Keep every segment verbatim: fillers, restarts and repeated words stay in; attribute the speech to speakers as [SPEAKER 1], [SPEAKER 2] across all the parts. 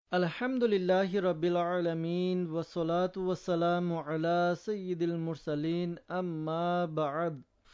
[SPEAKER 1] আলহামদুলিল্লাহি রাব্বিল আলামিন ওয়াসসালাতু ওয়াসসালামু আলা সাইয়্যিদিল মুরসালিন আম্মা বা'দ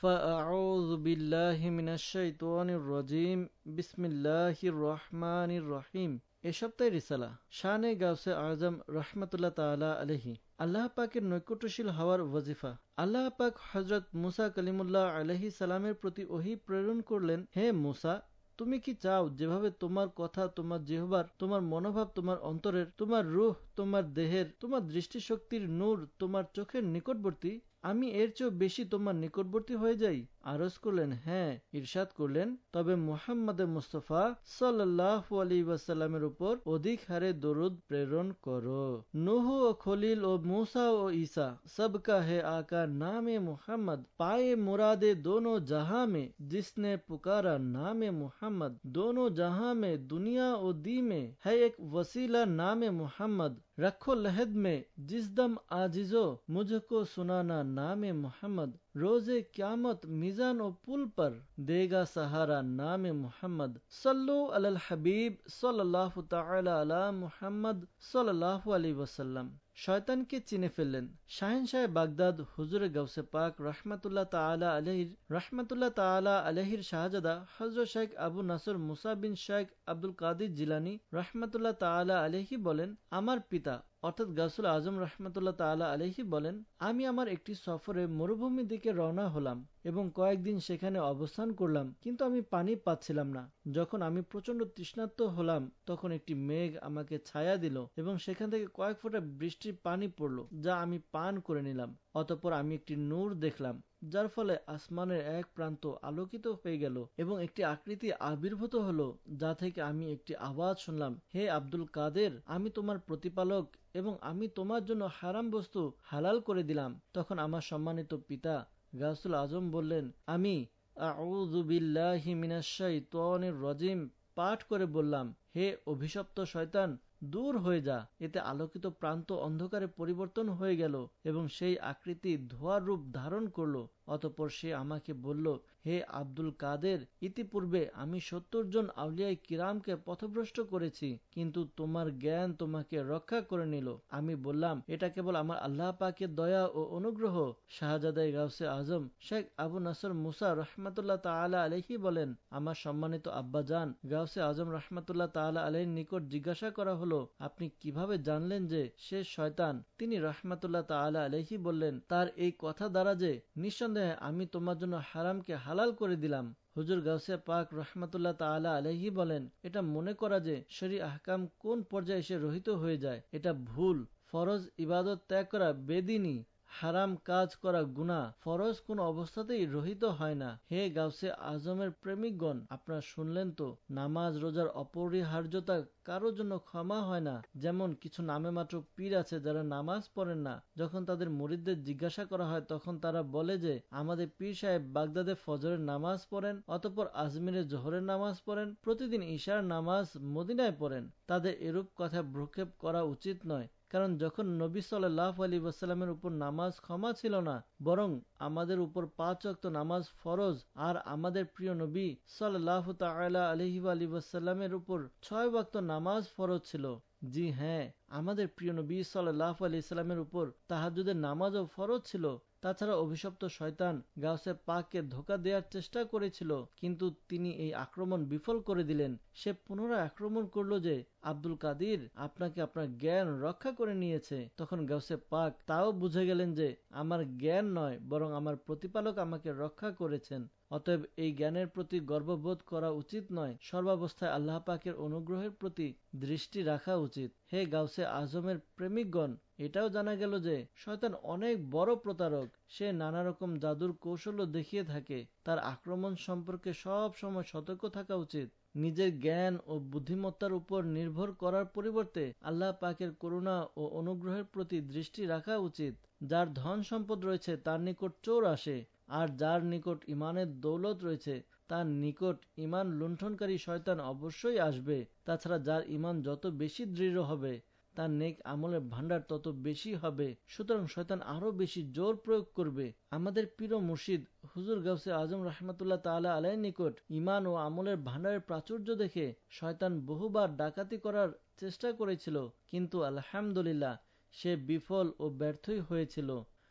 [SPEAKER 1] ফাআউযু বিল্লাহি মিনাশ শাইতানির রাজীম বিসমিল্লাহির রহমানির রহিম। এ সপ্তাহের রিসালা শানে গাউসে আজম রাহমাতুল্লাহ তাআলা আলাইহি। আল্লাহ পাকের নৈকট্যশীল হওয়ার ওয়াজিফা। আল্লাহ পাক হযরত মুসা কালিমুল্লাহ আলাইহিস সালামের প্রতি ওহী প্রেরণ করলেন, হে মুসা, তুমি কি চাও যেভাবে তোমার কথা, তোমার জিহ্বার, তোমার মনোভাব, তোমার অন্তরের, তোমার রূহ, তোমার দেহের, তোমার দৃষ্টিশক্তির নূর তোমার চোখের নিকটবর্তী, আমি এর চেয়েও বেশি তোমার নিকটবর্তী হয়ে যাই? আরজ করলেন, হ্যাঁ। ইরশাদ করলেন, তবে মুহাম্মদ মুস্তাফা সাল্লাল্লাহু আলাইহি ওয়াসাল্লামের উপর অধিক হারে দরুদ প্রেরণ করো। নূহ ও খলিল ও मूसा ও ঈসা सबका है आका नामे मुहम्मद, पाए मुरादे दोनों जहां में जिसने पुकारा नामे मुहम्मद, दोनों जहां में दुनिया और दी में है एक वसीला नामे मुहम्मद, रखो लहद में जिस दम आजिजो मुझको सुनाना नामे मुहम्मद, रोजे क्यामत मिजान और पुल पर देगा सहारा नामे मुहम्मद, सल्लु अलल हबीब सल्लल्लाहु ताआला अला मुहम्मद सल्लल्लाहु अलैहि वसल्लम। শয়তানকে চিনে ফেললেন। শাহেনশাহ বাগদাদ হুজুরে গাউসে পাক রহমাতুল্লাহ তাআলা আলাইহির রহমাতুল্লাহ তাআলা আলাইহির শাহজাদা হযরত শেখ আবু নাসর মুসা বিন শেখ আব্দুল কাদির জিলানী রহমাতুল্লাহ তাআলা আলাইহি বলেন, আমার পিতা অর্থাৎ গাউসুল আজম রহমাতুল্লাহ তাআলা আলাইহি বলেন, আমি আমার একটি সফরে মরুভূমির দিকে রওনা হলাম এবং কয়েকদিন সেখানে অবস্থান করলাম, কিন্তু আমি পানি পাচ্ছিলাম না। যখন আমি প্রচন্ড তৃষ্ণার্ত হলাম তখন একটি মেঘ আমাকে ছায়া দিল এবং সেখান থেকে কয়েক ফোঁটা বৃষ্টির পানি পড়ল, যা আমি পান করে নিলাম। অতঃপর আমি একটি নূর দেখলাম, যার ফলে আসমানের এক প্রান্ত আলোকিত হয়ে গেল এবং একটি আকৃতি আবির্ভূত হলো, যা থেকে আমি একটি আওয়াজ শুনলাম, হে আব্দুল কাদের, আমি তোমার প্রতিপালক এবং আমি তোমার জন্য হারাম বস্তু হালাল করে দিলাম। তখন আমার সম্মানিত পিতা গাউসুল আজম বললেন, আমি আউযু বিল্লাহি মিনাশ শাইতানির রাজীম পাঠ করে বললাম, হে অভিশপ্ত শয়তান, দূর হয়ে যা। এতে আলোকিত প্রান্ত অন্ধকারে পরিবর্তন হয়ে গেল এবং সেই আকৃতি ধোঁয়ার রূপ ধারণ করল। অতঃপর সে আমাকে বলল, হে আব্দুল কাদের, ইতিপূর্বে আমি সত্তর জন আউলিয়ায়ে কিরামকে পথভ্রষ্ট করেছি, কিন্তু তোমার জ্ঞান তোমাকে রক্ষা করে নিল। আমি বললাম, এটা কেবল আমার আল্লাহ পাকের দয়া ও অনুগ্রহ। শাহজাদায়ে গাউসে আজম শেখ আবু নাসর মুসা রহমাতুল্লাহ তাআলা আলাইহি বলেন, আমার সম্মানিত আব্বাজান গাউসে আজম রহমাতুল্লাহ তাআলা আলাইহির নিকট জিজ্ঞাসা করা হলো, আপনি কিভাবে জানলেন যে সে শয়তান? তিনি রহমাতুল্লাহ তাআলা আলাইহি বললেন, তার এই কথা দ্বারা যে নিঃসন্দেহে আমি তোমার জন্য হারামকে হালাল করে দিলাম। হুজুর গাউসে পাক রহমাতুল্লাহ তাআলা আলাইহি বলেন, এটা মনে করা যে শরী আহকাম কোন পর্যায়ে এসে রহিত হয়ে যায়, এটা ভুল। ফরজ ইবাদত ত্যাগ করা বেদিনী, হারাম কাজ করা গুনাহ, ফরজ কোন অবস্থাতেই রহিত হয় না। হে গাউসে আজমের প্রেমিকগণ, আপনারা শুনলেন তো, নামাজ রোজার অপরিহার্যতা কারোর জন্য ক্ষমা হয় না। যেমন কিছু নামে মাত্র পীর আছে যারা নামাজ পড়েন না। যখন তাদের মুরিদদের জিজ্ঞাসা করা হয় তখন তারা বলে যে আমাদের পীর সাহেব বাগদাদে ফজরের নামাজ পড়েন, অতঃপর আজমিরে জোহরের নামাজ পড়েন, প্রতিদিন ঈশার নামাজ মদিনায় পড়েন। তাদের এরূপ কথা ভ্রুক্ষেপ করা উচিত নয়, কারণ যখন নবী সাল্লাল্লাহু আলাইহি ওয়াসাল্লামের উপর নামাজ ক্ষমা ছিল না, বরং আমাদের উপর পাঁচ ওয়াক্ত নামাজ ফরজ, আর আমাদের প্রিয় নবী সাল্লাল্লাহু তাআলা আলাইহি ওয়াসাল্লামের উপর ছয় ওয়াক্ত নামাজ ফরজ ছিল। জি হ্যাঁ, আমাদের প্রিয় নবী সাল্লাল্লাহু আলাইহি ওয়াসাল্লামের উপর তাহাজ্জুদের নামাজও ফরজ ছিল। তাছাড়া অভিশপ্ত শয়তান গাউসে পাককে ধোঁকা দেওয়ার চেষ্টা করেছিল, কিন্তু তিনি এই আক্রমণ বিফল করে দিলেন। সে পুনরায় আক্রমণ করল যে আব্দুল কাদির, আপনাকে আপনার জ্ঞান রক্ষা করে নিয়েছে। তখন গাউসে পাক তাও বুঝে গেলেন যে আমার জ্ঞান নয়, বরং আমার প্রতিপালক আমাকে রক্ষা করেছেন। অতএব এই জ্ঞানের প্রতি গর্ববোধ করা উচিত নয়, সর্বাবস্থায় আল্লাহ পাকের অনুগ্রহের প্রতি দৃষ্টি রাখা উচিত। হে গাউসে আজমের প্রেমিকগণ, এটাও জানা গেল যে শয়তান অনেক বড় প্রতারক। সে নানা রকম জাদুর কৌশলও দেখিয়ে থাকে। তার আক্রমণ সম্পর্কে সব সময় সতর্ক থাকা উচিত। নিজের জ্ঞান ও বুদ্ধিমত্তার উপর নির্ভর করার পরিবর্তে আল্লাহ পাকের করুণা ও অনুগ্রহের প্রতি দৃষ্টি রাখা উচিত। যার ধন সম্পদ রয়েছে তার নিকট চোর আসে, আর যার নিকট ইমানের দৌলত রয়েছে তার নিকট ইমান লুণ্ঠনকারী শয়তান অবশ্যই আসবে। তাছাড়া যার ইমান যত বেশি দৃঢ় হবে তার নেক আমলের ভান্ডার তত বেশি হবে। সুতরাং শয়তান আরো বেশি জোর প্রয়োগ করবে। আমাদের প্রিয় মুর্শিদ হুজুর গাউসে আজম রাহমাতুল্লাহ তাআলা আলাইহির নিকট ঈমান ও আমলের ভান্ডারের প্রাচুর্য দেখে শয়তান বহুবার ডাকাতি করার চেষ্টা করেছিল, কিন্তু আলহামদুলিল্লাহ সে বিফল ও ব্যর্থই হয়েছিল।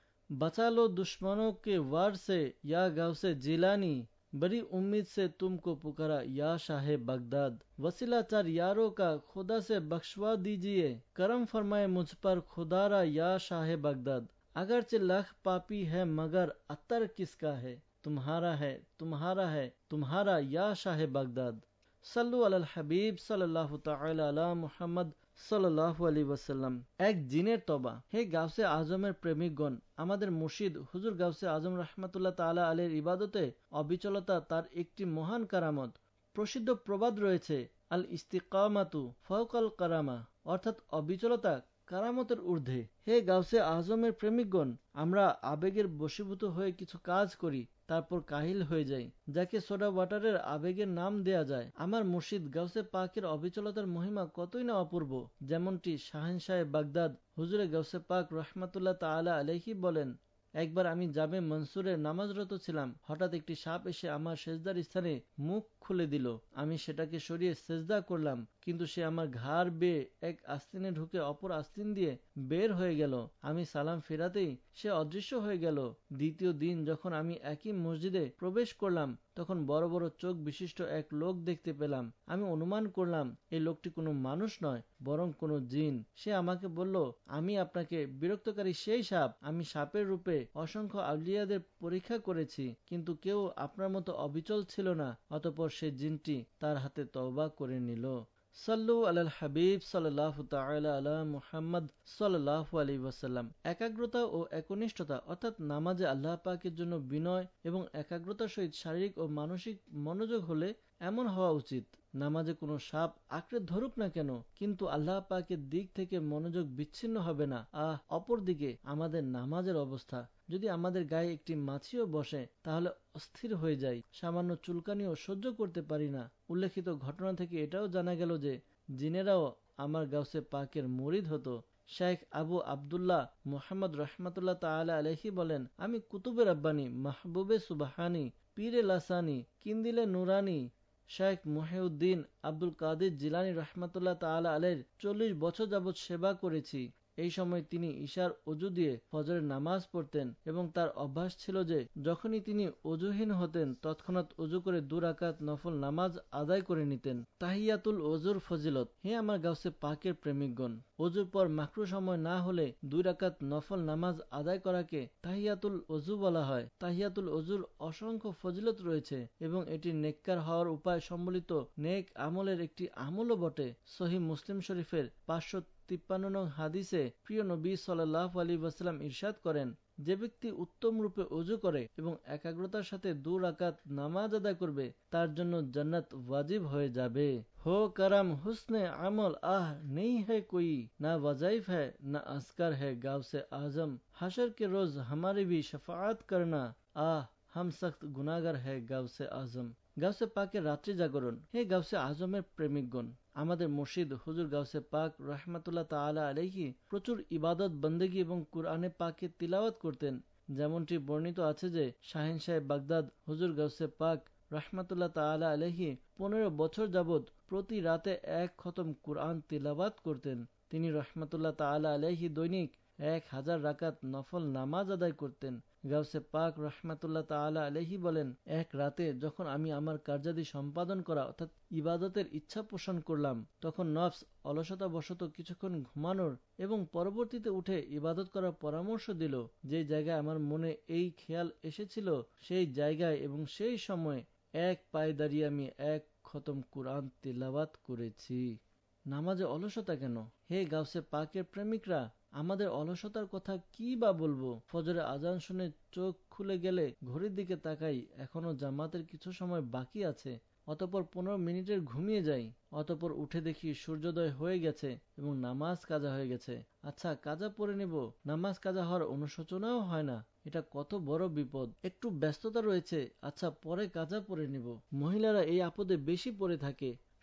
[SPEAKER 1] बचा लो दुश्मनों के वार से या गाउसे जिलानी, बड़ी उम्मीद से तुमको पुकारा या शाह बगदाद, वसीला चार यारों का खुदा से बख्शवा दीजिए, करम फरमाए मुझ पर खुदारा या शाह बगदाद, अगरचे लाख पापी है मगर अत्तर किसका है, तुम्हारा है तुम्हारा है तुम्हारा या शाह बगदाद। सल्लु अलल हबीब सल्लल्लाहु ताआला अला मुहम्मद সাল্লাল্লাহু আলাইহি ওয়াসাল্লাম। এক জিনের তবা। হে গাউসে আজমের প্রেমিকগণ, আমাদের মুর্শিদ হুজুর গাউসে আজম রাহমাতুল্লাহ তাআলা আলাইহির ইবাদতে অবিচলতা তার একটি মহান কারামত। প্রসিদ্ধ প্রবাদ রয়েছে, আল ইস্তিকামাতু ফাওকাল কারামা, অর্থাৎ অবিচলতা কারামতের ঊর্ধ্বে। হে গাউসে আজমের প্রেমিকগণ, আমরা আবেগের বশীভূত হয়ে কিছু কাজ করি, তারপর কাহিল হয়ে যাই, যাকে সোডা ওয়াটারের আবেগের নাম দেয়া যায়। আমার মুর্শিদ গাউসে পাকের অবিচলতার মহিমা কতই না অপূর্ব। যেমনটি শাহেনশাহে বাগদাদ হুজুরে গাউসে পাক রাহমাতুল্লাহ তাআলা আলাইহি বলেন, একবার আমি জামে মনসুরে নামাজরত ছিলাম, হঠাৎ একটি সাপ এসে আমার সেজদার স্থানে মুখ খুলে দিল। আমি সেটাকে সরিয়ে সেজদা করলাম, কিন্তু সে আমার ঘাড় বেয়ে এক আস্তিনে ঢুকে অপর আস্তিন দিয়ে বের হয়ে গেল। আমি সালাম ফেরাতেই সে অদৃশ্য হয়ে গেল। দ্বিতীয় দিন যখন আমি একই মসজিদে প্রবেশ করলাম, তখন বড় বড় চোখ বিশিষ্ট এক লোক দেখতে পেলাম। আমি অনুমান করলাম এই লোকটি কোনো মানুষ নয়, বরং কোনো জিন। সে আমাকে বলল, আমি আপনাকে বিরক্তকারী সেই সাপ। আমি সাপের রূপে অসংখ্য আউলিয়াদের পরীক্ষা করেছি, কিন্তু কেউ আপনার মতো অবিচল ছিল না। অতঃপর সে জিনটি তার হাতে তওবা করে নিল। সাল্লু আলাল হাবিব সাল্লাল্লাহু তাআলা আলা মুহাম্মদ সাল্লাল্লাহু আলাইহি ওয়াসাল্লাম। একাগ্রতা ও একনিষ্ঠতা অর্থাৎ নামাজে আল্লাহ পাকের জন্য বিনয় এবং একাগ্রতার সহিত শারীরিক ও মানসিক মনোযোগ হলে এমন হওয়া উচিত। নামাজে কোনো সাপ আঁকড়ে ধরুক না কেন, কিন্তু আল্লাহ পাকের দিক থেকে মনোযোগ বিচ্ছিন্ন হবে না। আহ অপরদিকে আমাদের নামাজের অবস্থা, যদি আমাদের গায়ে একটি মাছিও বসে তাহলে অস্থির হয়ে যাই, সামান্য চুলকানিও সহ্য করতে পারি না। উল্লেখিত ঘটনা থেকে এটাও জানা গেল যে জিনেরাও আমার গাউসে পাকের মুরিদ হতো। শাইখ আবু আবদুল্লাহ মুহাম্মদ রাহমাতুল্লাহ তাআলা আলাইহি বলেন, আমি কুতুবে রাব্বানি, মাহবুবে সুবহানি, পীরে লাসানি, কিন্দিলে নুরানি শাইখ মুহিউদ্দিন আব্দুল কাদের জিলানী রাহমাতুল্লাহ তাআলা আলাইহির চল্লিশ বছর যাবৎ সেবা করেছি। এই সময় তিনি ঈশার ওযু দিয়ে ফজরের নামাজ পড়তেন এবং তার অভ্যাস ছিল যে যখনই তিনি ওযুহীন হতেন তৎক্ষণাৎ ওযু করে দু রাকাত নফল নামাজ আদায় করে নিতেন। তাহিয়াতুল ওযুর ফজিলত। হে আমার গাউসে পাকের প্রেমিকগণ, ওযুর পর মাকরু সময় না হলে দুই রাকাত নফল নামাজ আদায় করাকে তাহিয়াতুল ওযু বলা হয়। তাহিয়াতুল ওযুর অসংখ্য ফজিলত রয়েছে এবং এটি নেককার হওয়ার উপায় সম্বলিত নেক আমলের একটি আমলও বটে। সহিহ মুসলিম শরীফের পাঁচশো তিপ্পান্ন নং হাদিসে প্রিয় নবী সাল্লাল্লাহু আলাইহি ওয়াসাল্লাম ইরশাদ করেন, যে ব্যক্তি উত্তম রূপে ওযু করে এবং একাগ্রতার সাথে দু রাকাত নামাজ আদায় করবে, তার জন্য জান্নাত ওয়াজিব হয়ে যাবে। हो करम हुस्ने अमल आह नहीं है कोई, ना वज़ाइफ है ना अस्कर है गाँव से आजम, हशर के रोज हमारी भी शफाअत करना, आह हम सख्त गुनाहगार है गाँव से आजम। গাউসে পাকের রাত্রি জাগরণ। হে গাউসে আজমের প্রেমিকগণ, আমাদের মুর্শিদ হুজুর গাউসে পাক রাহমাতুল্লাহ তাআলা আলাইহি প্রচুর ইবাদত বন্দেগী এবং কুরআনে পাকে তিলাওয়াত করতেন। যেমনটি বর্ণিত আছে যে শাহেনশাহ বাগদাদ হুজুর গাউসে পাক রাহমাতুল্লাহ তাআলা আলাইহি পনেরো বছর যাবৎ প্রতি রাতে এক খতম কুরআন তিলাওয়াত করতেন। তিনি রাহমাতুল্লাহ তাআলা আলাইহি দৈনিক এক হাজার রাকাত নফল নামাজ আদায় করতেন। গাউসে পাক রাহমাতুল্লাহ তাআলা আলাইহি বলেন, এক রাতে যখন আমি আমার কার্যাদি সম্পাদন করা অর্থাৎ ইবাদতের ইচ্ছা পোষণ করলাম, তখন নফস অলসতা বশত কিছুক্ষণ ঘুমানোর এবং পরবর্তীতে উঠে ইবাদত করার পরামর্শ দিল। যে জায়গায় আমার মনে এই খেয়াল এসেছিল সেই জায়গায় এবং সেই সময় এক পায়ে দাঁড়িয়ে আমি এক খতম কুরআন তিলাওয়াত করেছি। নামাজে অলসতা কেন? হে গাউসে পাকের প্রেমিকরা, আমাদের অলসতার কথা কি বা বলবো? ফজরে আজান শুনে চোখ খুলে গেলে ঘড়ির দিকে তাকাই, এখনো জামাতের কিছু সময় বাকি আছে। অতঃপর পনেরো মিনিটের ঘুমিয়ে যাই। অতঃপর উঠে দেখি সূর্যোদয় হয়ে গেছে এবং নামাজ কাজা হয়ে গেছে। আচ্ছা, কাজা পড়ে নেব। নামাজ কাজা হওয়ার অনুশোচনাও হয় না। এটা কত বড় বিপদ। একটু ব্যস্ততা রয়েছে, আচ্ছা পরে কাজা পড়ে নেব। মহিলারা এই আপদে বেশি পড়ে থাকে।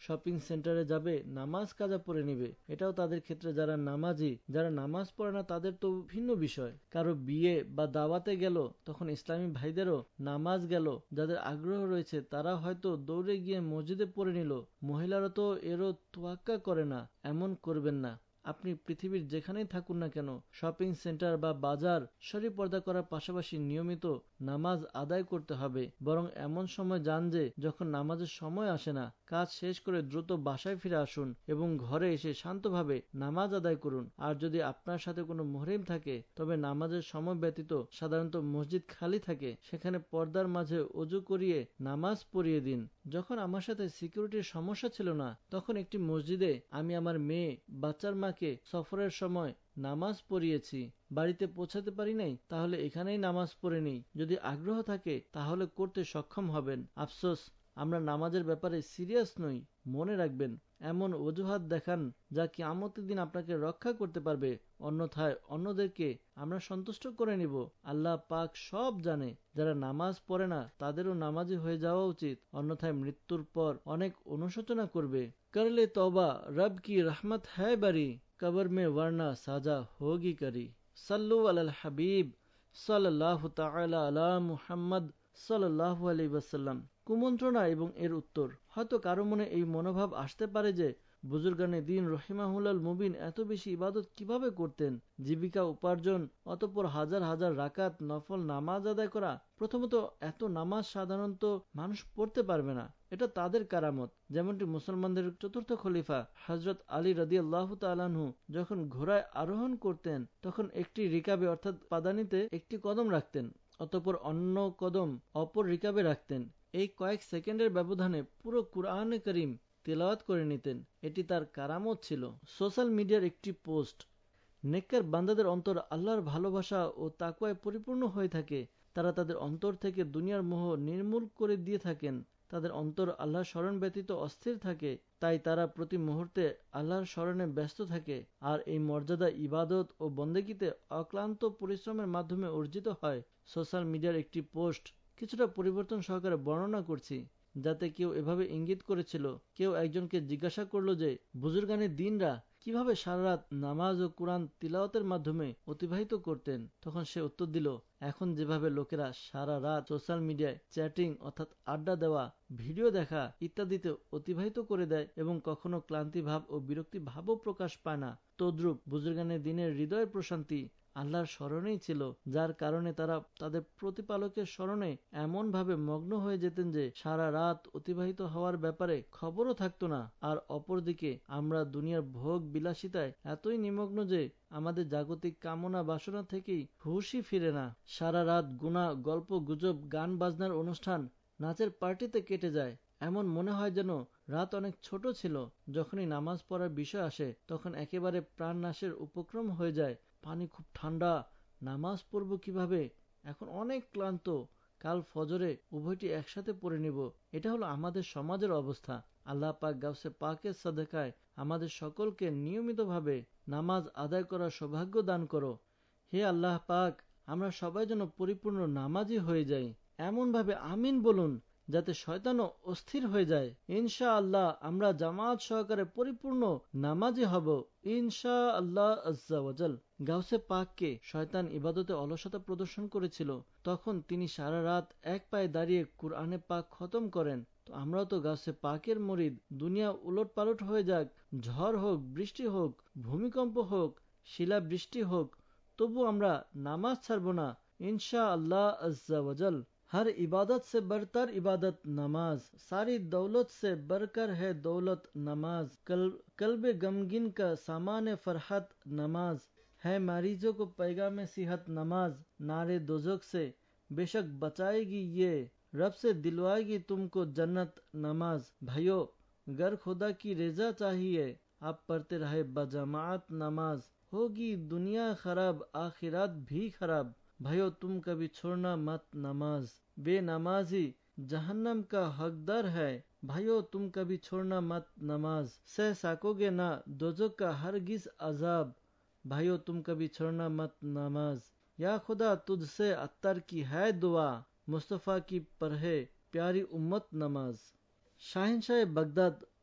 [SPEAKER 1] শপিং সেন্টারে যাবে, নামাজ কাজা পড়ে নিবে। এটাও তাদের ক্ষেত্রে যারা নামাজি, যারা নামাজ পড়ে না তাদের তো ভিন্ন বিষয়। কারো বিয়ে বা দাওয়াতে গেল, তখন ইসলামী ভাইদেরও নামাজ গেল, যাদের আগ্রহ রয়েছে তারা হয়তো দৌড়ে গিয়ে মসজিদে পড়ে নিল। মহিলারা তো এরও তোয়াক্কা করে না। এমন করবেন না। আপনি পৃথিবীর যেখানেই থাকুন না কেন, শপিং সেন্টার বা বাজার, শরী পর্দা করার পাশাপাশি নিয়মিত নামাজ আদায় করতে হবে। বরং এমন সময় যান যে যখন নামাজের সময় আসে না। কাজ শেষ করে দ্রুত বাসায় ফিরে আসুন এবং ঘরে এসে শান্তভাবে নামাজ আদায় করুন। আর যদি আপনার সাথে কোনো মুহরিম থাকে, তবে নামাজের সময় ব্যতীত সাধারণত মসজিদ খালি থাকে, সেখানে পর্দার মাঝে ওযু করিয়ে নামাজ পড়িয়ে দিন। যখন আমার সাথে সিকিউরিটির সমস্যা ছিল না, তখন একটি মসজিদে আমি আমার মেয়ে, বাচ্চার মাকে সফরের সময় নামাজ পড়িয়েছি। বাড়িতে পৌঁছাতে পারি নাই, তাহলে এখানেই নামাজ পড়ে নিই। যদি আগ্রহ থাকে তাহলে করতে সক্ষম হবেন। আফসোস, আমরা নামাজের ব্যাপারে সিরিয়াস নই। মনে রাখবেন, এমন অজুহাত দেখান যা কিয়ামতের দিন আপনাকে রক্ষা করতে পারবে। অন্যথায় অন্যদেরকে আমরা সন্তুষ্ট করে নিব। আল্লাহ পাক সব জানে। যারা নামাজ পড়ে না তাদেরও নামাজি হয়ে যাওয়া উচিত, অন্যথায় মৃত্যুর পর অনেক অনুশোচনা করবে। করলে তওবা, রব কি রহমত হ্যায় বারি, কবর মে ওয়ারনা সাজা হোগি করি। সাল্লু আলাল হাবিব সাল্লাল্লাহু তাআলা আলা মুহাম্মদ সাল্লাল্লাহু আলাইহি ওয়াসাল্লাম। কুমন্ত্রণা এবং এর উত্তর। হয়তো কারো মনে এই মনোভাব আসতে পারে যে বুজুর্গানে দিন রহিমাহুল্লাল মুবিন এত বেশি ইবাদত কিভাবে করতেন, জীবিকা উপার্জন, অতঃপর হাজার হাজার রাকাত নফল নামাজ আদায় করা। প্রথমত, এত নামাজ সাধারণত মানুষ পড়তে পারবে না। এটা তাদের কারামত। যেমনটি মুসলমানদের চতুর্থ খলিফা হযরত আলী রাদিয়াল্লাহু তাআলা আনহু যখন ঘোড়ায় আরোহণ করতেন, তখন একটি রিকাবে অর্থাৎ পাদানিতে একটি কদম রাখতেন, অতঃপর অন্য কদম অপর রিকাবে রাখতেন। এই কয়েক সেকেন্ডের ব্যবধানে পুরো কুরআনে কারীম তেলাওয়াত করে নিতেন। এটি তার কারামত ছিল। সোশ্যাল মিডিয়ার একটি পোস্ট। নেককার বান্দাদের অন্তর আল্লাহর ভালোবাসা ও তাকওয়ায় পরিপূর্ণ হয়ে থাকে। তারা তাদের অন্তর থেকে দুনিয়ার মোহ নির্মূল করে দিয়ে থাকেন। তাদের অন্তর আল্লাহর স্মরণ ব্যতীত অস্থির থাকে। তাই তারা প্রতি মুহূর্তে আল্লাহর স্মরণে ব্যস্ত থাকে। আর এই মর্যাদা ইবাদত ও বন্দেগীতে অক্লান্ত পরিশ্রমের মাধ্যমে অর্জিত হয়। সোশ্যাল মিডিয়ার একটি পোস্ট কিছুটা পরিবর্তন সহকারে বর্ণনা করছি, যাতে কেউ এভাবে ইঙ্গিত করেছিল। কেউ একজনকে জিজ্ঞাসা করলো যে বুজুর্গানের দিনরা কিভাবে সারা রাত নামাজ ও কুরআন তিলাওয়াতের মাধ্যমে অতিবাহিত করতেন। তখন সে উত্তর দিল, এখন যেভাবে লোকেরা সারা রাত সোশ্যাল মিডিয়ায় চ্যাটিং অর্থাৎ আড্ডা দেওয়া, ভিডিও দেখা ইত্যাদিতে অতিবাহিত করে দেয় এবং কখনো ক্লান্তি ভাব ও বিরক্তি ভাবও প্রকাশ পায় না, তদ্রূপ বুজুর্গানের দিনের হৃদয়ের প্রশান্তি আল্লাহর স্মরণেই ছিল, যার কারণে তারা তাদের প্রতিপালকের স্মরণে এমন ভাবে মগ্ন হয়ে যেতেন যে সারা রাত অতিবাহিত হওয়ার ব্যাপারে খবরও থাকতো না। আর অপরদিকে আমরা দুনিয়ার ভোগ বিলাসিতায় এতই নিমগ্ন যে আমাদের জাগতিক কামনা বাসনা থেকেই হুঁশই ফিরে না। সারা রাত গুনাহ, গল্প গুজব, গান বাজনার অনুষ্ঠান, নাচের পার্টিতে কেটে যায়। এমন মনে হয় যেন রাত অনেক ছোট ছিল। যখনই নামাজ পড়ার বিষয় আসে, তখন একেবারে প্রাণ নাশের উপক্রম হয়ে যায়। পানি খুব ঠান্ডা, নামাজ পড়ব কিভাবে, এখন অনেক ক্লান্ত, কাল ফজরে উভয়টি একসাথে পড়ে নিব। এটা হলো আমাদের সমাজের অবস্থা। আল্লাহ পাক গাউসে পাকের সাদেকায় আমাদের সকলকে নিয়মিতভাবে নামাজ আদায় করার সৌভাগ্য দান করো। হে আল্লাহ পাক, আমরা সবাই যেন পরিপূর্ণ নামাজি হয়ে যাই। এমনভাবে আমিন বলুন যাতে শয়তানও অস্থির হয়ে যায়। ইনশাআল্লাহ আমরা জামাত সহকারে পরিপূর্ণ নামাজি হব। ইনশাআল্লাহ আজ্জা ওয়াজাল। গাউসে পাককে শয়তান ইবাদতে অলসতা প্রদর্শন করেছিল। তখন তিনি সারা রাত এক পায়ে দাঁড়িয়ে কুরআনে পাক খতম করেন। তো আমরাও তো গাউসে পাকের মুরিদ। দুনিয়া উলট পালট হয়ে যাক, ঝড় হোক, বৃষ্টি হোক, ভূমিকম্প হোক, শিলা বৃষ্টি হোক, তবু আমরা নামাজ ছাড়ব না ইনশাআল্লাহ আজ্জা ওয়াজাল। हर इबादत से बरतर इबादत नमाज, सारी दौलत से बरकर है दौलत नमाज, कल कल्ब गमगिन का सामान फरहत नमाज, है मरीजों को पैगाम सेहत नमाज, नारे दोजख से बेशक बचाएगी ये, रब से दिलवाएगी तुमको जन्नत नमाज। भाइयों, गर खुदा की रजा चाहिए आप पढ़ते रहे बजमात नमाज, होगी दुनिया खराब आखिरात भी खराब, भाइयों तुम कभी छोड़ना मत नमाज, बेनमाजी जहन्नम का हकदार है, भाइयों तुम कभी छोड़ना मत नमाज, सह सकोगे ना दोजख का हरगिज अजाब, भाइयों तुम कभी छोड़ना मत नमाज, या खुदा तुझसे अत्तर की है दुआ, मुस्तफ़ा की पढ़े प्यारी उम्मत नमाज। শাহিনশাহ বাগদাদ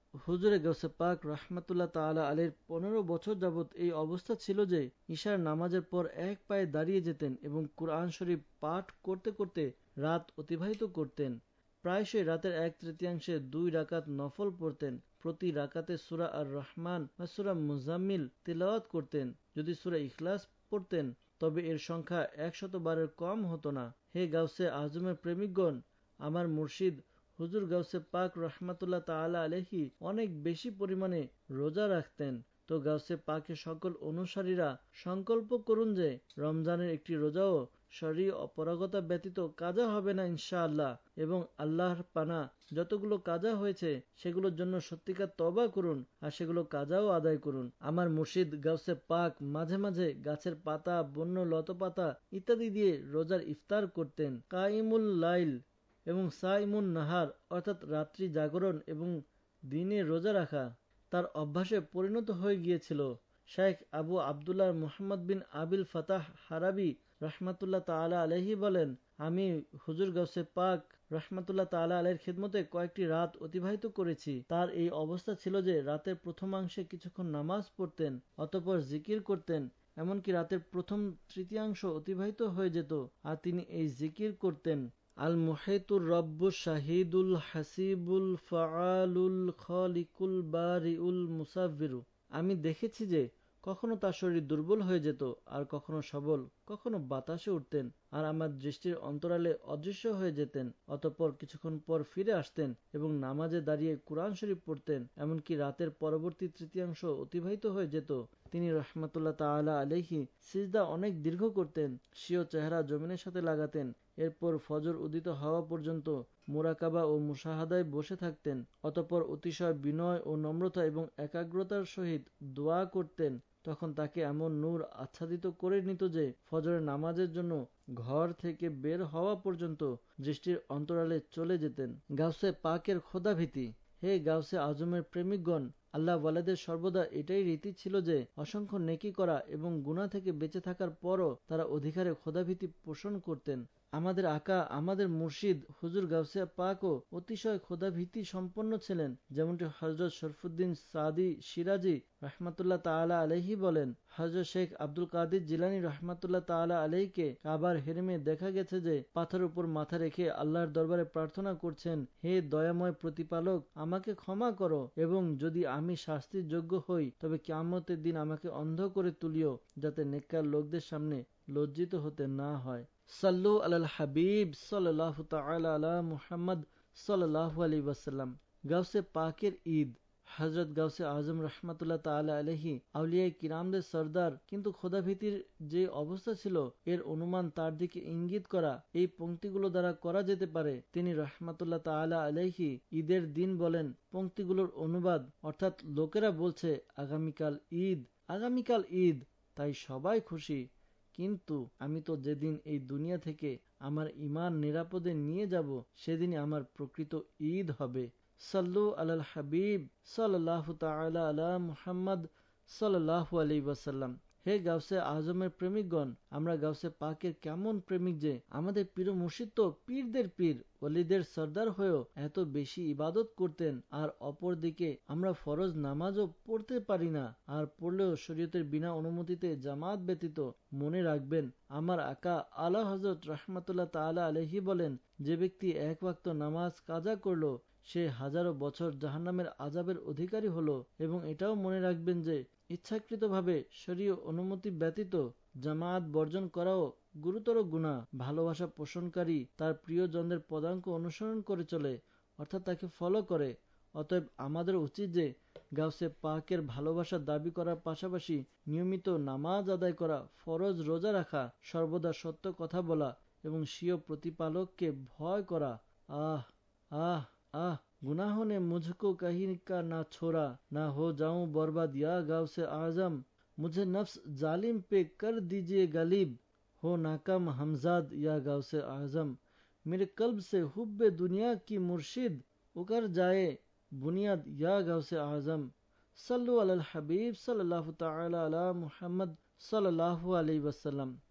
[SPEAKER 1] হুজুরে গাউসে পাক রাহমাতুল্লাহ তাআলা আলাইহির পনেরো বছর যাবৎ এই অবস্থা ছিল যে ঈশার নামাজের পর এক পায়ে দাঁড়িয়ে যেতেন এবং কুরআন শরীফ পাঠ করতে করতে রাত অতিবাহিত করতেন। প্রায়শই রাতের এক তৃতীয়াংশে দুই রাকাত নফল পড়তেন। প্রতি রাকাতে সূরা আর রহমান বা সূরা মুজাম্মিল তিলাওয়াত করতেন। যদি সূরা ইখলাস পড়তেন তবে এর সংখ্যা একশত বারের কম হতো না। হে গাউসে আজমের প্রেমিকগণ, আমার মুর্শিদ হুজুর গাউসে পাক রাহমাতুল্লাহ তাআলা আলাইহি অনেক বেশি পরিমাণে রোজা রাখতেন। তো গাউসে পাকের সকল অনুসারীরা সংকল্প করুন যে রমজানের একটি রোজাও শরঈ অপরাগতা ব্যতীত কাজা হবে না ইনশাআল্লাহ, এবং আল্লাহর পানা যতগুলো কাজা হয়েছে সেগুলোর জন্য সত্যিকার তওবা করুন আর সেগুলো কাজাও আদায় করুন। আমার মুর্শিদ গাউসে পাক মাঝে মাঝে গাছের পাতা, বন্য লতাপাতা ইত্যাদি দিয়ে রোজার ইফতার করতেন। কাইমুল লাইল এবং সাইমুন নাহার অর্থাৎ রাত্রি জাগরণ এবং দিনে রোজা রাখা তার অভ্যাসে পরিণত হয়ে গিয়েছিল। Shaikh Abu Abdullah Muhammad bin Abil Fattah Harabi রাহমাতুল্লাহ তাআলা আলাইহি বলেন, আমি হুজুর গাউসে পাক রাহমাতুল্লাহ তাআলা আলাইহির খিদমতে কয়েকটি রাত অতিবাহিত করেছি। তার এই অবস্থা ছিল যে রাতের প্রথমাংশে কিছুক্ষণ নামাজ পড়তেন, অতঃপর জিকির করতেন, এমনকি রাতের প্রথম তৃতীয়াংশ অতিবাহিত হয়ে যেত আর তিনি এই জিকির করতেন, আল মুহিতুর রব্বুশ শাহিদুল হাসিবুল ফাআলুল খালিকুল বারিউল মুসাব্বিরু। আমি দেখেছি যে কখনো তার শরীর দুর্বল হয়ে যেত আর কখনো সবল, কখনো বাতাসে উঠতেন আর আমার দৃষ্টির অন্তরালে অদৃশ্য হয়ে যেতেন। অতঃপর কিছুক্ষণ পর ফিরে আসতেন এবং নামাজে দাঁড়িয়ে কুরআন শরীফ পড়তেন, এমনকি রাতের পরবর্তী তৃতীয়াংশ অতিবাহিত হয়ে যেত। তিনি রাহমাতুল্লাহ তাআলা আলাইহি সিজদা অনেক দীর্ঘ করতেন, স্বীয় চেহারা জমিনের সাথে লাগাতেন, এরপর ফজর উদিত হওয়া পর্যন্ত মুরাকাবা ও মুশাহাদায় বসে থাকতেন। অতঃপর অতিশয় বিনয় ও নম্রতা এবং একাগ্রতার সহিত দোয়া করতেন। তখন তাকে এমন নূর আচ্ছাদিত করে নিত যে ফজরের নামাজের জন্য ঘর থেকে বের হওয়া পর্যন্ত দৃষ্টির অন্তরালে চলে যেতেন। গাউসে পাকের খোদাভীতি। হে গাউসে আজমের প্রেমিকগণ, আল্লাহ ওয়ালাদের সর্বদা এটাই রীতি ছিল যে অসংখ্য নেকি করা এবং গুনাহ থেকে বেঁচে থাকার পরও তারা অধিকারে খোদাভীতি পোষণ করতেন। আমাদের আকা, আমাদের মুর্শিদ হুজুর গাউসে পাকও অতিশয় খোদাভীতি সম্পন্ন ছিলেন। যেমনটি হযরত শরফুদ্দীন সাদি সিরাজি রাহমাতুল্লাহ তাআলা আলাইহি বলেন, হযরত শেখ আব্দুল কাদির জিলানী রাহমাতুল্লাহ তাআলা আলাইহিকে কাবার হেরেমে দেখা গেছে যে পাথরের উপর মাথা রেখে আল্লাহর দরবারে প্রার্থনা করছেন, হে দয়াময় প্রতিপালক, আমাকে ক্ষমা করো এবং যদি আমি শাস্তির যোগ্য হই তবে কিয়ামতের দিন আমাকে অন্ধ করে তুলিও, যাতে নেককার লোকদের সামনে লজ্জিত হতে না হয়। সাল্লু আলাল হাবিব সাল্লাল্লাহু তাআলা আলা মুহাম্মদ সাল্লাল্লাহু আলাইহি ওয়াসাল্লাম। গাউসে পাকের ঈদ। হযরত গাউসে আজম রাহমাতুল্লাহ তাআলা আলাইহি আউলিয়ায়ে কিরামদের সরদার, কিন্তু খোদাভীতির যে অবস্থা ছিল এর অনুমান তার দিকে ইঙ্গিত করা এই পংক্তিগুলো দ্বারা করা যেতে পারে। তিনি রাহমাতুল্লাহ তাআলা আলাইহি ঈদের দিন বলেন, পংক্তিগুলোর অনুবাদ অর্থাৎ লোকেরা বলছে আগামীকাল ঈদ, আগামীকাল ঈদ, তাই সবাই খুশি, কিন্তু আমি তো যেদিন এই দুনিয়া থেকে আমার ঈমান নিরাপদে নিয়ে যাব সেদিনই আমার প্রকৃত ঈদ হবে। সাল্লু আলাল হাবিব সাল্লাল্লাহু তাআলা আলা মুহাম্মদ সাল্লাল্লাহু আলাইহি ওয়াসাল্লাম। হে গাউসে আজমের প্রেমিকগণ, আমরা গাউসে পাকের কেমন প্রেমিক যে আমাদের পীর মুর্শিদ তো পীরদের পীর, ওলিদের সর্দার হয়েও এত বেশি ইবাদত করতেন, আর অপরদিকে আমরা ফরজ নামাজও পড়তে পারি না, আর পড়লেও শরীয়তের বিনা অনুমতিতে জামাত ব্যতীত। মনে রাখবেন, আমার আকা আলা হযরত রাহমাতুল্লাহ তাআলা আলাইহি বলেন, যে ব্যক্তি এক ওয়াক্ত নামাজ কাজা করলো সে হাজারো বছর জাহান্নামের আযাবের অধিকারী হলো। এবং এটাও মনে রাখবেন যে ইচ্ছাকৃতভাবে শরীয় অনুমতি ব্যতীত জামাত বর্জন করাও গুরুতর গুনাহ। ভালোবাসা পোষণকারী তার প্রিয়জনদের পদাঙ্ক অনুসরণ করে চলে, অর্থাৎ তাকে ফলো করে। অতএব আমাদের উচিত যে গাউসে পাকের ভালোবাসার দাবি করার পাশাপাশি নিয়মিত নামাজ আদায় করা, ফরজ রোজা রাখা, সর্বদা সত্য কথা বলা এবং স্বীয় প্রতিপালককে ভয় করা। আহ আহ आह गुनाहों ने मुझको कहीं का ना छोड़ा, ना हो जाऊं बर्बाद या गाउसे आजम, मुझे नफ्स जालिम पे कर दीजिए गलीब, हो नाकाम हमजाद या गाउसे आजम, मेरे कल्ब से हुब्बे दुनिया की मुर्शिद उकर जाए बुनियाद या गाउसे आजम। सल्लु अलल हबीब सल्लल्लाहु ताला अला मुहम्मद सल्लल्लाहु अलैहि वसल्लम।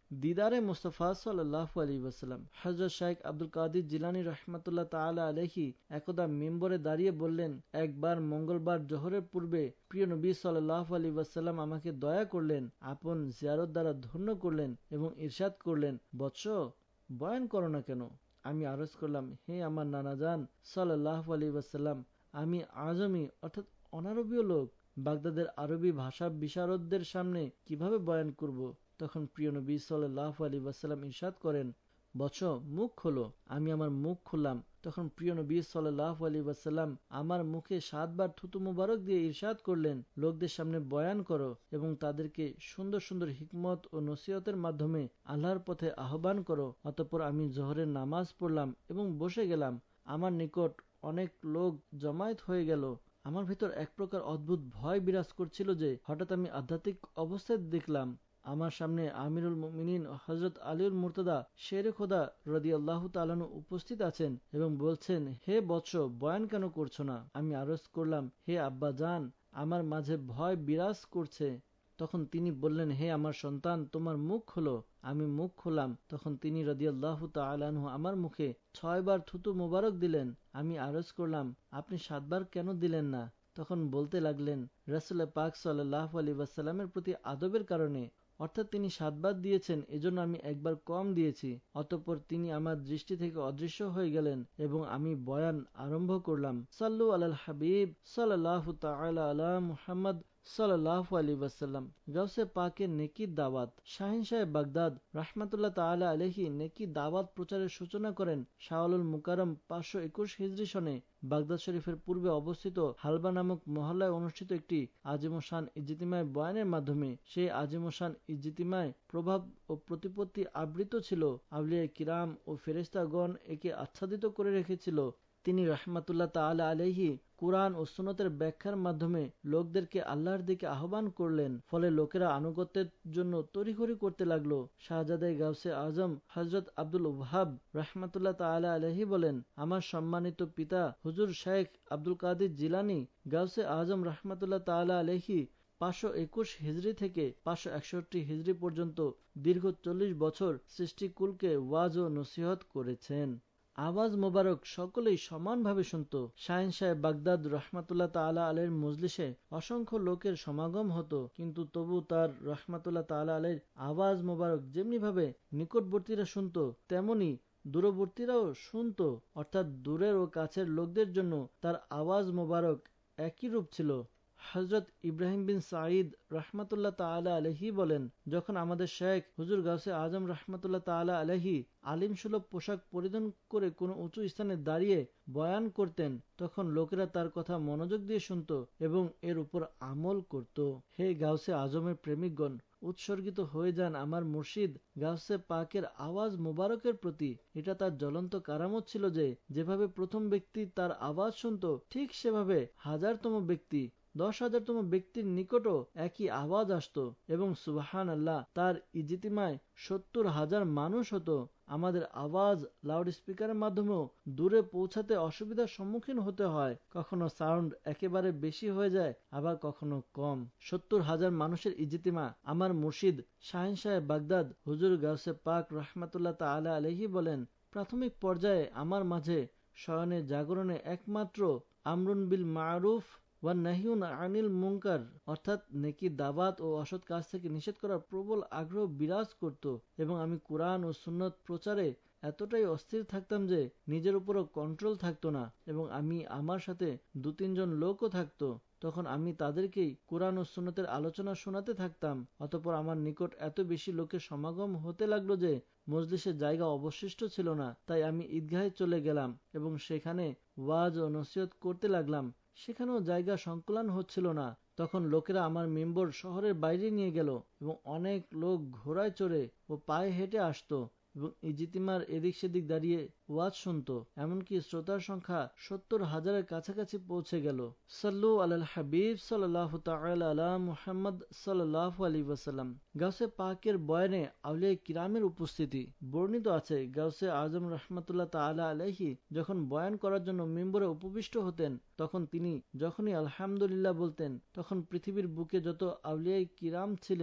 [SPEAKER 1] দিদারে মুস্তাফা সাল্লাল্লাহু আলাইহি ওয়াসাল্লাম। হযরত শাইখ আব্দুল কাদির জিলানী রাহমাতুল্লাহ তাআলা আলাইহি একদা মিম্বরে দাঁড়িয়ে বললেন, একবার মঙ্গলবার জোহরের পূর্বে প্রিয় নবী সাল্লাল্লাহু আলাইহি ওয়াসাল্লাম আমাকে দয়া করলেন, আপন জিয়ারত দ্বারা ধন্য করলেন এবং ইরশাদ করলেন, বৎস, বয়ান করো না কেন? আমি আরজ করলাম, হে আমার নানাজান সাল্লাল্লাহু আলাইহি ওয়াসাল্লাম, আমি আজমি অর্থাৎ অনারবীয় লোক, বাগদাদের আরবি ভাষা বিশারদদের সামনে কিভাবে বয়ান করব? তখন প্রিয় নবী সাল্লাল্লাহু আলাইহি ওয়াসাল্লাম ইরশাদ করেন, বৎস, মুখ খোলো। আমি আমার মুখ খুললাম। তখন প্রিয় নবী সাল্লাল্লাহু আলাইহি ওয়াসাল্লাম আমার মুখে সাতবার থুতু মুবারক দিয়ে ইরশাদ করলেন, লোকদের সামনে বয়ান করো এবং তাদেরকে সুন্দর সুন্দর হিকমত ও নসিহতের মাধ্যমে আল্লাহর পথে আহ্বান করো। অতঃপর আমি জোহরের নামাজ পড়লাম এবং বসে গেলাম। আমার নিকট অনেক লোক জমায়েত হয়ে গেল। আমার ভিতর এক প্রকার অদ্ভুত ভয় বিরাজ করছিল যে হঠাৎ আমি আধ্যাত্মিক অবস্থায় দেখলাম আমার সামনে আমিরুল মুমিনিন হযরত আলীউল মুর্তদা শেরে খোদা রাদিয়াল্লাহু তাআলা আনহু উপস্থিত আছেন এবং বলছেন, হে বৎস, বয়ান কেন করছো না? আমি আরজ করলাম, হে আব্বা জান, আমার মাঝে ভয় বিরাজ করছে। তখন তিনি বললেন, হে আমার সন্তান, তোমার মুখ খোলো। আমি মুখ খোলাম। তখন তিনি রাদিয়াল্লাহু তাআলা আনহু আমার মুখে ছয়বার থুতু মোবারক দিলেন। আমি আরজ করলাম, আপনি সাতবার কেন দিলেন না? তখন বলতে লাগলেন, রাসূল পাক সাল্লাল্লাহু আলাইহি ওয়াসাল্লামের প্রতি আদবের কারণে, অর্থাৎ তিনি সাতবার দিয়েছেন, এজন্য আমি একবার কম দিয়েছি। অতঃপর তিনি আমার দৃষ্টি থেকে অদৃশ্য হয়ে গেলেন এবং আমি বয়ান আরম্ভ করলাম। সাল্লু আলাল হাবিব সাল্লাল্লাহু তাআলা আলা মুহাম্মদ সাল্লাল্লাহু আলাইহি ওয়াসাল্লাম। গাউসে পাকের নেকির দাওয়াত। শাহিন সাহেব বাগদাদ রাহমাতুল্লাহ তাআলা আলাইহি নেকি দাওয়াত প্রচারের সূচনা করেন শাওয়ালুল মুকাররম পাঁচশো একুশ হিজরি সনে বাগদাদ শরীফের পূর্বে অবস্থিত হালবা নামক মহল্লায় অনুষ্ঠিত একটি আজিমুশান ইজতিমায় বয়ানের মাধ্যমে। সেই আজিমুশান ইজতিমায় প্রভাব ও প্রতিপত্তি আবৃত ছিল। আউলিয়া কিরাম ও ফেরেশতাগণ একে আচ্ছাদিত করে রেখেছিল। তিনি রাহমাতুল্লাহ তাআলা আলাইহি কুরআন ও সুন্নতের ব্যাখ্যার মাধ্যমে লোকদেরকে আল্লাহর দিকে আহ্বান করলেন। ফলে লোকেরা আনুগত্যের জন্য তড়িঘড়ি করতে লাগলো। শাহজাদে গাউসে আজম হযরত আব্দুল ওয়াহাব রাহমাতুল্লাহ তাআলা আলাইহি বলেন, আমার সম্মানিত পিতা হুজুর শাইখ আব্দুল কাদির জিলানী গাউসে আজম রাহমাতুল্লাহ তাআলা আলাইহি পাঁচশো একুশ হিজরি থেকে পাঁচশো একষট্টি হিজরি পর্যন্ত দীর্ঘ চল্লিশ বছর সৃষ্টিকুলকে ওয়াজ ও নসিহত করেছেন। আওয়াজ মোবারক সকলেই সমানভাবে শুনত। শাহিন সাহেব বাগদাদ রহমাতুল্লাহ তাআলা আলাইহির মজলিসে অসংখ্য লোকের সমাগম হতো, কিন্তু তবু তার রহমাতুল্লাহ তাআলা আলাইহির আওয়াজ মোবারক যেমনি ভাবে নিকটবর্তীরা শুনত, তেমনি দূরবর্তীরাও শুনত। অর্থাৎ দূরের ও কাছের লোকদের জন্য তার আওয়াজ মোবারক একই রূপ ছিল। হযরত ইব্রাহিম বিন সাঈদ রাহমাতুল্লাহ তাআলা আলাইহি বলেন, যখন আমাদের শেখ হুজুর গাউসে আজম রাহমাতুল্লাহ তাআলা আলাইহি আলিম সুলভ পোশাক পরিধান করে কোনো উঁচু স্থানে দাঁড়িয়ে বয়ান করতেন, তখন লোকেরা তার কথা মনোযোগ দিয়ে শুনত এবং এর উপর আমল করত। হে গাউসে আজমের প্রেমিকগণ, উৎসর্গিত হয়ে যান আমার মুর্শিদ গাউসে পাকের আওয়াজ মোবারকের প্রতি। এটা তার জ্বলন্ত কারামত ছিল যে যেভাবে প্রথম ব্যক্তি তার আওয়াজ শুনত, ঠিক সেভাবে হাজারতম ব্যক্তি, দশ হাজারতম ব্যক্তির নিকটও একই আওয়াজ আসত এবং সুবহান আল্লাহ, তার ইজতিমায় সত্তর হাজার মানুষ হতো। আমাদের আওয়াজ লাউড স্পিকারের মাধ্যমেও দূরে পৌঁছাতে অসুবিধার সম্মুখীন হতে হয়। কখনো সাউন্ড একেবারে বেশি হয়ে যায়, আবার কখনো কম। সত্তর হাজার মানুষের ইজতিমা। আমার মুর্শিদ শাহিন সাহেব বাগদাদ হুজুর গাউসে পাক রহমাতুল্লাহ তাআলা আলাইহি বলেন, প্রাথমিক পর্যায়ে আমার মাঝে শয়নে জাগরণে একমাত্র আমরুন বিল মারুফ ওয়া নাহিউন আনিল মুনকার অর্থাৎ নেকি দাওয়াত ও অসৎ কাজ থেকে নিষেধ করার প্রবল আগ্রহ বিরাজ করত এবং আমি কুরআন ও সুন্নত প্রচারে এতটাই অস্থির থাকতাম যে নিজের উপরও কন্ট্রোল থাকতো না এবং আমি আমার সাথে দু তিনজন লোকও থাকতো। তখন আমি তাদেরকেই কুরআন ও সুন্নতের আলোচনা শোনাতে থাকতাম। অতঃপর আমার নিকট এত বেশি লোকের সমাগম হতে লাগলো যে মজলিসের জায়গা অবশিষ্ট ছিল না। তাই আমি ঈদগাহে চলে গেলাম এবং সেখানে ওয়াজ ও নসিহত করতে লাগলাম। সেখানেও জায়গা সংকুলান হচ্ছিল না। তখন লোকেরা আমার মিম্বর শহরের বাইরে নিয়ে গেল এবং অনেক লোক ঘোড়ায় চড়ে ও পায়ে হেঁটে আসতো এবং ইজতিমার এদিক সেদিক দাঁড়িয়ে ওয়াজ শুনতো। এমনকি শ্রোতার সংখ্যা সত্তর হাজারের কাছাকাছি পৌঁছে গেল। সাল্লু আলাল হাবিব সাল্লাল্লাহু তাআলা আলা মুহাম্মদ সাল্লাল্লাহু আলাইহি ওয়াসাল্লাম। গাউসে পাকের বয়ানে আউলিয়া কিরামের উপস্থিতি বর্ণিত আছে। গাউসে আজম রাহমাতুল্লাহ তাআলা আলাইহি যখন বয়ান করার জন্য মিম্বরে উপবিষ্ট হতেন, তখন তিনি যখনই আলহামদুলিল্লাহ বলতেন, তখন পৃথিবীর বুকে যত আউলিয়া কিরাম ছিলেন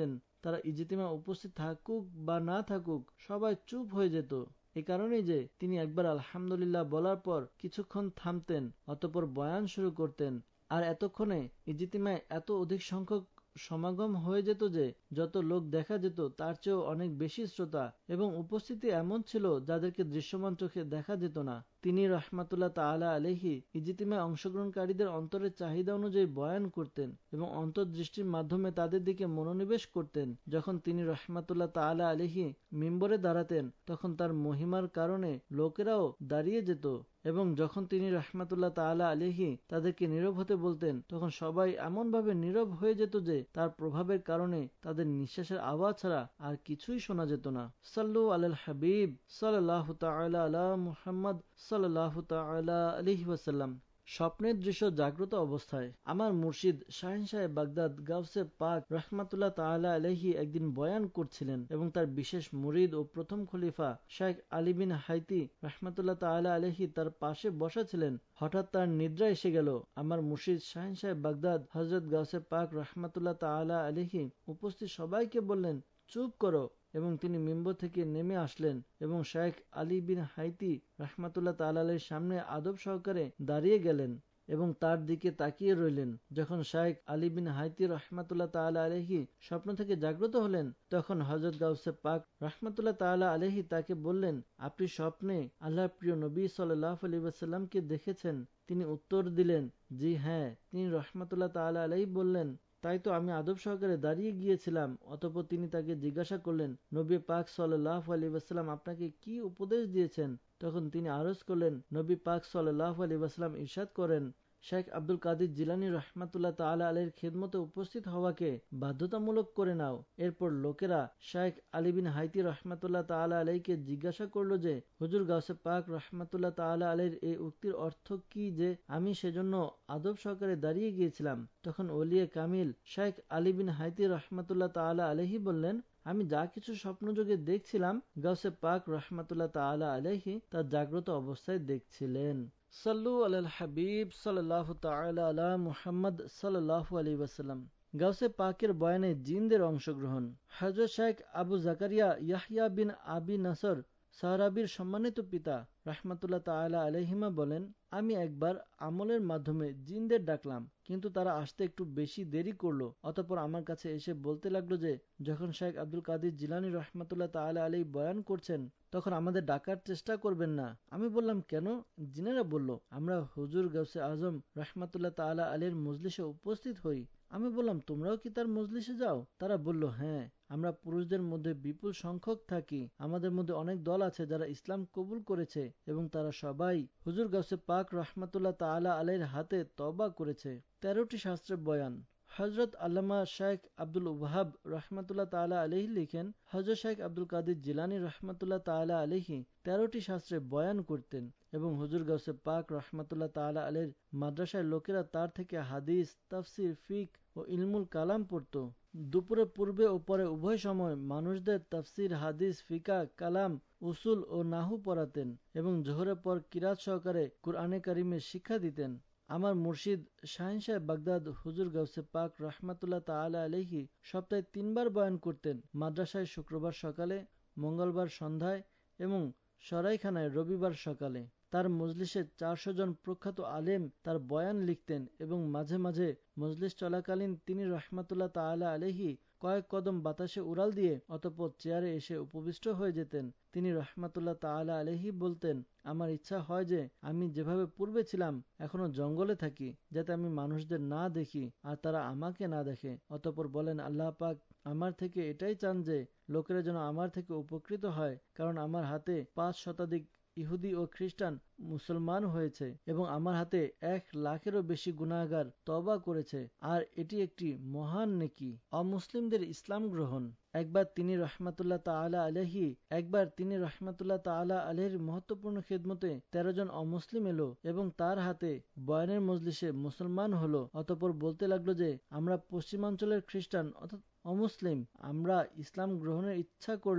[SPEAKER 1] তারা ইজতিমা উপস্থিত থাকুক বা না থাকুক সবাই চুপ হয়ে যেত। এ কারণেই যে তিনি একবার আলহামদুলিল্লাহ বলার পর কিছুক্ষণ থামতেন, অতঃপর বয়ান শুরু করতেন। আর এতক্ষণে ইজতিমায় এত অধিক সংখ্যক সমাগম হয়ে যেত যে যত লোক দেখা যেত তার চেয়েও অনেক বেশি শ্রোতা এবং উপস্থিতি এমন ছিল যাদেরকে দৃশ্যমান চোখে দেখা যেত না। তিনি রহমাতুল্লাহ তাআলা আলাইহি ইজতিমায় অংশগ্রহণকারীদের অন্তরের চাহিদা অনুযায়ী বয়ান করতেন এবং অন্তর্দৃষ্টির মাধ্যমে তাদের দিকে মনোনিবেশ করতেন। যখন তিনি রহমাতুল্লাহ তাআলা আলাইহি মিম্বরে দাঁড়াতেন তখন তার মহিমার কারণে লোকেরাও দাঁড়িয়ে যেত এবং যখন তিনি রহমাতুল্লাহ তাআলা আলাইহি তাদেরকে নীরব হতে বলতেন তখন সবাই এমনভাবে নীরব হয়ে যেত যে তার প্রভাবের কারণে তাদের নিঃশ্বাসের আওয়াজ ছাড়া আর কিছুই শোনা যেত না। সাল্লু আলাল হাবিব সাল্লাল্লাহু তাআলা আলা মুহাম্মদ সাল্লাল্লাহু তাআলা আলাইহি ওয়াসাল্লাম। স্বপ্নের দৃশ্য জাগ্রত অবস্থায় আমার মুর্শিদ শাহিন সাহেব বাগদাদ গাউসে পাক রহমাতুল্লাহ তাআলা আলাইহি একদিন বয়ান করছিলেন এবং তার বিশেষ মুরিদ ও প্রথম খলিফা শাইখ আলী বিন হাইতি রহমাতুল্লাহ তাআলা আলাইহি তার পাশে বসা ছিলেন। হঠাৎ তার নিদ্রা এসে গেল। আমার মুর্শিদ শাহিন সাহেব বাগদাদ হযরত গাউসে পাক রহমাতুল্লাহ তাআলা আলাইহি উপস্থিত সবাইকে বললেন, চুপ করো, এবং তিনি মিম্বর থেকে নেমে আসলেন এবং শাইখ আলী বিন হাইতি রহমাতুল্লাহ তাআলা আলাইহির সামনে আদব সহকারে দাঁড়িয়ে গেলেন এবং তার দিকে তাকিয়ে রইলেন। যখন শাইখ আলী বিন হাইতি রহমাতুল্লাহ তাআলা আলাইহি স্বপ্ন থেকে জাগ্রত হলেন তখন হযরত গাউসে পাক রহমাতুল্লাহ তাআলা আলাইহি তাকে বললেন, আপনি স্বপ্নে আল্লাহর প্রিয় নবী সাল্লাল্লাহু আলাইহি ওয়াসাল্লামকে দেখেছেন? তিনি উত্তর দিলেন, জি হ্যাঁ। তিনি রহমাতুল্লাহ তাআলা আলাইহি বললেন, তাই তো আমি আদব সহকারে দাঁড়িয়ে গিয়েছিলাম। অতঃপর তিনি তাকে জিজ্ঞাসা করলেন, নবী পাক সাল্লাল্লাহু আলাইহি ওয়াসাল্লাম আপনাকে কি উপদেশ দিয়েছেন? তখন তিনি আরজ করলেন, নবী পাক সাল্লাল্লাহু আলাইহি ওয়াসাল্লাম ইরশাদ করেন, শেখ আব্দুল কাদির জিলানী রহমাতুল্লাহ তাআলা আলাইহির খিদমতে উপস্থিত হওয়াকে বাধ্যতামূলক করে নাও। এরপর লোকেরা শেখ আলী বিন হাইতি রহমাতুল্লাহ তাআলা আলাইহিকে জিজ্ঞাসা করল যে হুজুর গাউসে পাক রহমাতুল্লাহ তাআলা আলাইহির এই উক্তির অর্থ কি যে আমি সেজন্য আদব সহকারে দাঁড়িয়ে গিয়েছিলাম? তখন ওলিয়ে কামিল শেখ আলী বিন হাইতি রহমাতুল্লাহ তাআলা আলাইহি বললেন, আমি যা কিছু স্বপ্নযোগে দেখছিলাম গাউসে পাক রহমাতুল্লাহ তাআলা আলাইহি তা জাগ্রত অবস্থায় দেখছিলেন। সাল্লু আলাল হাবিব সাল্লাল্লাহু তাআলা আলা মুহাম্মদ সাল্লাল্লাহু আলাইহি ওয়াসাল্লাম। গাউসে পাকের বয়ানে জিনদের অংশগ্রহণ। হযরত শেখ আবু জাকারিয়া ইয়াহইয়া বিন আবি নাসর সাহরাবির সম্মানিত পিতা রাহমাতুল্লাহ তাআলা আলাইহিমা বলেন, আমি একবার আমলের মাধ্যমে জিনদের ডাকলাম, কিন্তু তারা আসতে একটু বেশি দেরি করলো। অতঃপর আমার কাছে এসে বলতে লাগলো যে যখন শেখ আব্দুল কাদির জিলানী রহমাতুল্লাহ তাআলা আলাইহি বয়ান করছেন তখন আমাদের ডাকার চেষ্টা করবেন না। আমি বললাম, কেন? জিনেরা বলল, আমরা হুজুর গাউসে আজম রহমাতুল্লাহ তাআলা আলাইহির মজলিসে উপস্থিত হই। আমি বললাম, তোমরাও কি তার মজলিসে যাও? তারা বলল, হ্যাঁ, আমরা পুরুষদের মধ্যে বিপুল সংখ্যক থাকি। আমাদের মধ্যে অনেক দল আছে যারা ইসলাম কবুল করেছে এবং তারা সবাই হুজুর গাউসে পাক রহমাতুল্লাহ তাআলা আলাইহির হাতে তওবা করেছে। তেরোটি শাস্ত্রের বয়ান। হযরত আল্লামা শেখ আব্দুল ওয়াহাব রহমাতুল্লাহ তাআলা আলাইহি লিখেন, হযরত শেখ আব্দুল কাদির জিলানী রহমাতুল্লাহ তাআলা আলাইহি তেরোটি শাস্ত্রে বয়ান করতেন এবং হুজুর গাউসে পাক রহমাতুল্লাহ তাআলা আলাইহির মাদ্রাসায় লোকেরা তার থেকে হাদিস, তাফসির, ফিক ও ইলমুল কালাম পড়ত। দুপুরে পূর্বে ও পরে উভয় সময় মানুষদের তাফসির, হাদিস, ফিকা, কালাম, উসুল ও নাহু পড়াতেন এবং জোহরের পর কিরাত সহকারে কুরআনে কারিমের শিক্ষা দিতেন। আমার মুর্শিদ শাহিন সাহেব বাগদাদ হুজুর গাউসে পাক রহমাতুল্লাহ তাআলা আলাইহি সপ্তাহে তিনবার বয়ান করতেন। মাদ্রাসায় শুক্রবার সকালে, মঙ্গলবার সন্ধ্যায় এবং সরাইখানায় রবিবার সকালে। তার মজলিসে চারশো জন প্রখ্যাত আলেম তার বয়ান লিখতেন এবং মাঝে মাঝে মজলিস চলাকালীন তিনি রহমাতুল্লাহ তাআলা আলাইহি কয়েক কদম বাতাসে উড়াল দিয়ে অতঃপর চেয়ারে এসে উপবিষ্ট হয়ে যেতেন। তিনি রহমাতুল্লাহ তাআলা আলাইহি বলতেন, আমার ইচ্ছা হয় যে আমি যেভাবে পূর্বে ছিলাম এখনো জঙ্গলে থাকি, যাতে আমি মানুষদের না দেখি আর তারা আমাকে না দেখে। অতঃপর বলেন, আল্লাহ পাক আমার থেকে এটাই চান যে লোকেরা যেন আমার থেকে উপকৃত হয়, কারণ আমার হাতে পাঁচ শতাধিক ইহুদি ও খ্রিস্টান মুসলমান হয়েছে এবং আমার হাতে এক লাখেরও বেশি গুনাহগার তওবা করেছে, আর এটি একটি মহান নেকি। অমুসলিমদের ইসলাম গ্রহণ। একবার তিনি রহমাতুল্লাহ তাআলা আলাইহি একবার তিনি রহমাতুল্লাহ তাআলা আলাইহির মহত্বপূর্ণ খিদমতে তেরো জন অমুসলিম এলো এবং তার হাতে বয়ানের মজলিসে মুসলমান হলো। অতঃপর বলতে লাগলো যে আমরা পশ্চিমাঞ্চলের খ্রিস্টান অর্থাৎ অমুসলিম, আমরা ইসলাম গ্রহণের ইচ্ছা করলাম,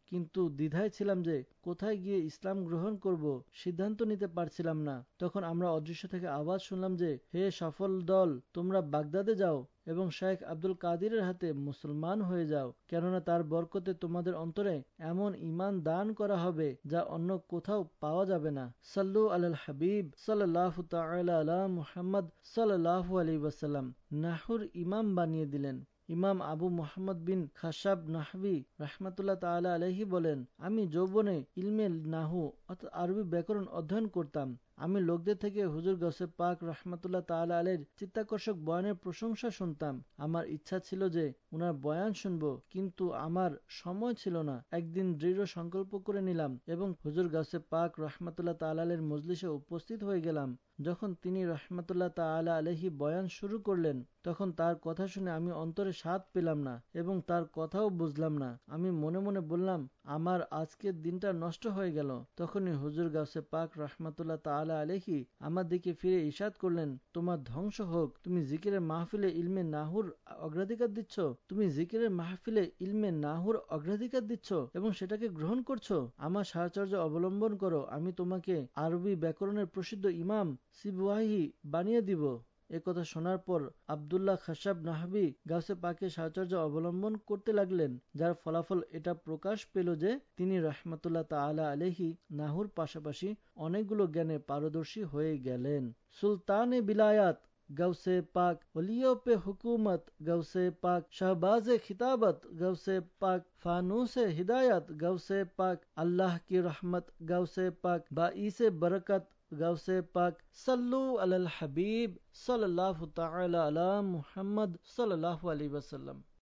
[SPEAKER 1] কিন্তু দ্বিধায় ছিলাম যে কোথায় গিয়ে ইসলাম গ্রহণ করব, সিদ্ধান্ত নিতে পারছিলাম না। তখন আমরা অদৃশ্য থেকে আওয়াজ শুনলাম যে, হে সফল দল, তোমরা বাগদাদে যাও এবং শেখ আব্দুল কাদিরের হাতে মুসলমান হয়ে যাও, কেননা তার বরকতে তোমাদের অন্তরে এমন ঈমান দান করা হবে যা অন্য কোথাও পাওয়া যাবে না। সাল্লু আলাল হাবিব সাল্লাল্লাহু তাআলা আলা মুহাম্মদ সাল্লাল্লাহু আলাইহি ওয়াসাল্লাম নাহুর ইমাম বানিয়ে দিলেন। ইমাম আবু মুহাম্মদ বিন খাশাব নাহবি রাহমাতুল্লাহ তাআলা আলাইহি বলেন, আমি যৌবনে ইলমে নাহু অর্থাৎ আরবি ব্যাকরণ অধ্যয়ন করতাম। আমি লোকদের থেকে হুজুর গাউসে পাক রাহমাতুল্লাহ তাআলা আলাইহির চিত্তাকর্ষক বয়ানের প্রশংসা শুনতাম। আমার ইচ্ছা ছিল যে উনার বয়ান শুনব, কিন্তু আমার সময় ছিল না। একদিন দৃঢ় সংকল্প করে নিলাম এবং হুজুর গাউসে পাক রাহমাতুল্লাহ তাআলা আলাইহির মজলিসে উপস্থিত হয়ে গেলাম। যখন তিনি রাহমাতুল্লাহ তাআলা আলাইহি বয়ান শুরু করলেন, তখন তার কথা শুনে আমি অন্তরে স্বাদ পেলাম না এবং তার কথাও বুঝলাম না। আমি মনে মনে বললাম, আমার আজকের দিনটা নষ্ট হয়ে গেল। তখনই হুজুর গাউসে পাক রাহমাতুল্লাহ তাআলা আলাইহি আমার দিকে ফিরে ইরশাদ করলেন, তোমার ধ্বংস হোক, তুমি জিকিরের মাহফিলে ইলমে নাহুর অগ্রাধিকার দিচ্ছ তুমি জিকিরের মাহফিলে ইলমে নাহুর অগ্রাধিকার দিচ্ছ এবং সেটাকে গ্রহণ করছো। আমার সাহচর্য অবলম্বন করো, আমি তোমাকে আরবি ব্যাকরণের প্রসিদ্ধ ইমাম সিবওয়াহি বানিয়ে দিব। এ কথা শোনার পর আব্দুল্লাহ খাশাব নাহবি গাউসে পাকের সাহচর্য অবলম্বন করতে লাগলেন, যার ফলাফল এটা প্রকাশ পেল যে তিনি রাহমাতুল্লাহ তাআলা আলাইহি নাহুর পাশাপাশি অনেকগুলো জ্ঞানে পারদর্শী হয়ে গেলেন। সুলতানে বিলায়াত গাউসে পাক, ওলিও পে হুকুমত গাউসে পাক, শাহবাজে খিতাবত গাউসে পাক, ফানুসে হিদায়ত গাউসে পাক, আল্লাহ কি রহমত গাউসে পাক, বাঈসে বরকত গাউসে পাক। সাল্লু আলাল হাবিব সাল্লাল্লাহু তাআলা আলা মুহাম্মদ সাল্লাল্লাহু আলাইহি ওয়াসাল্লাম।